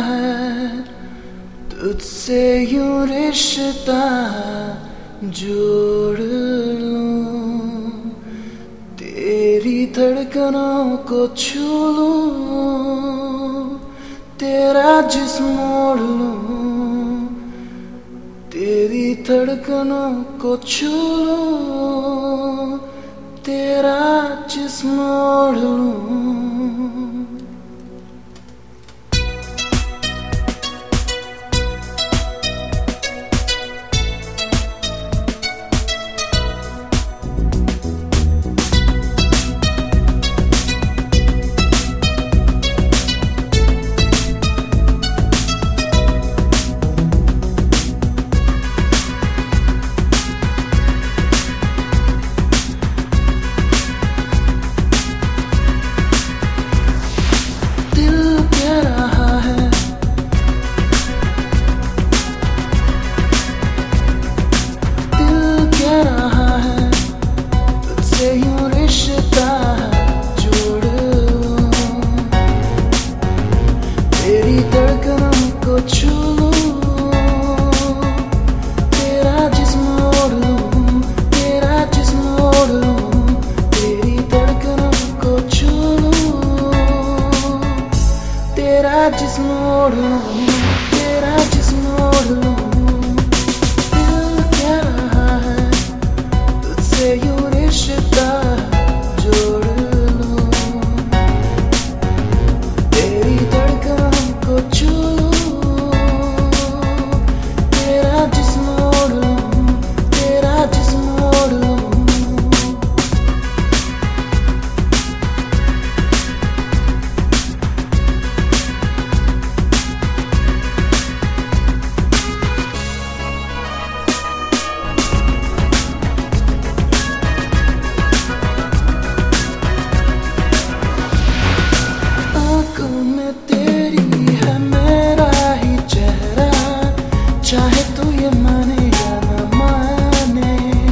है तुझसे यूं रिश्ता जोड़ लूं, तेरी धड़कनों को छू लूं, तेरा जिस्म मोड़ लूं, तेरी धड़कनों को छू लूं, तेरा जिस्म मोड़ लूं। तेरी धड़कनों को छू लूं, तेरा जिस्म मोड़ लूं, तेरा जिस्म मोड़ लूं, तेरी धड़कनों को छू लूं, तेरा जिस्म मोड़ लूं, तेरा जिस्म मोड़ लूं। दिल कह रहा है तुझसे यूं रिश्ता जोड़ लूं, तेरी धड़कनों को छू लूं, तेरा जिस्म मोड़ लूं, तेरा जिस्म मोड़ लूं। आँखों में तेरी है मेरा ही चेहरा, चाहे तू ये माने या न माने।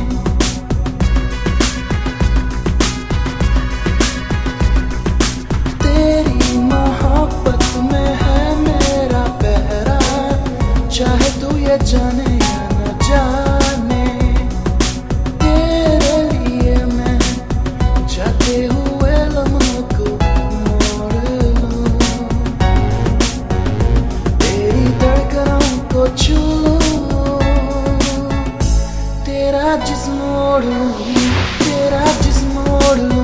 तेरी मोहब्बत में है मेरा पहरा, चाहे तू ये जाने या न जाने। तेरे लिए मैं जाते हुए लम्हों को मोड़ लूं, तेरी धड़कनों को छू लूं, तेरा जिस्म मोड़ लूं, तेरा जिस्म मोड़ लूं।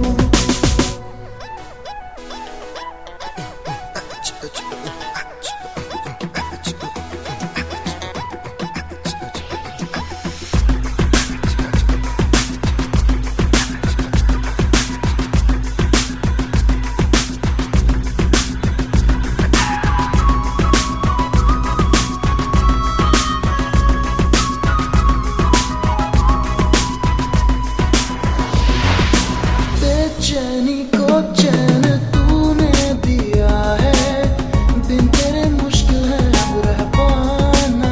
बेचैनी को चैन तूने दिया है, बिन तेरे मुश्किल है अब रह पाना।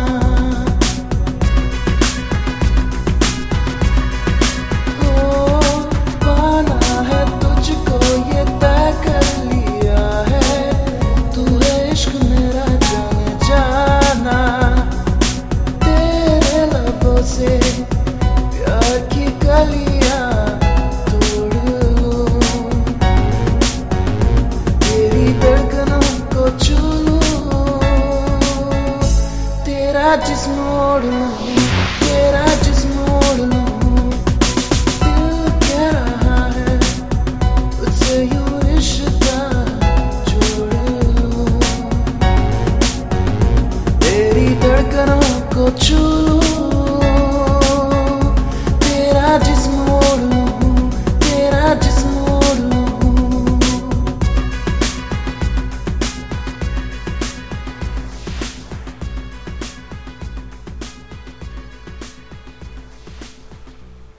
ओ पाना है तुझको ये तय कर लिया है, तू है इश्क मेरा जाने जाना। तेरे लबों से प्यार की कलियां छू लूं, तेरा जिस्म मोड़ लूं, तेरा